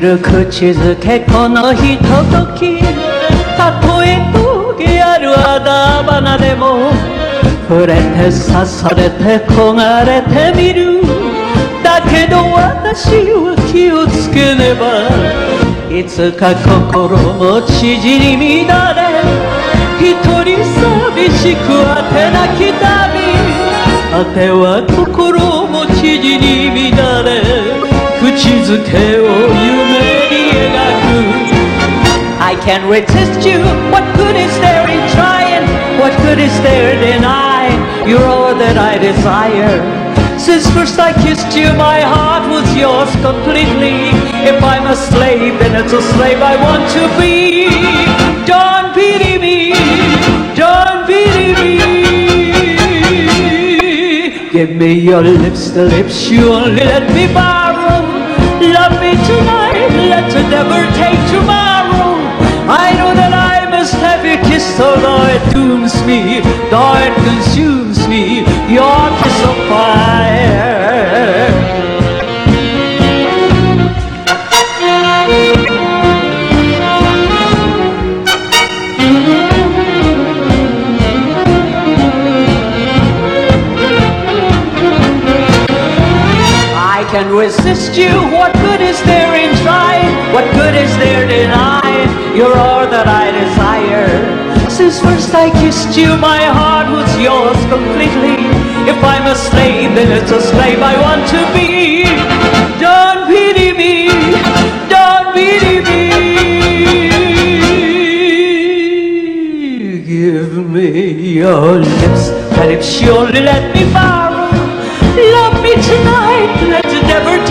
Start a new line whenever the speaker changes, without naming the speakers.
る口づけこのひとときたとえ峠あるあだ花でも触れて刺されて焦がれてみるだけど私は気をつけねばいつか心も縮り乱れ一人寂しく果てなき旅果ては心も縮り乱れ口づけを夢に描く I can't resist you What good is there in trying What good is there in denying You're all that I desire Since first I kissed you my heart was yours completely If I'm a slave then it's a slave I want to be Don't pity me Don't pity me Give me your lips, the lips you only let me borrow Love me tonight, let's never take tomorrow I know that I must have your kiss, although it dooms me Though it consumes me, your kiss of fire I can't resist you, what good is there in trying? What good is there denying? You're all that I desire Since first I kissed you, my heart was yours completely If I'm a slave, then it's a slave I want to be Don't pity me, don't pity me Give me your lips, the lips you only let me borrow Love me tonight, let's never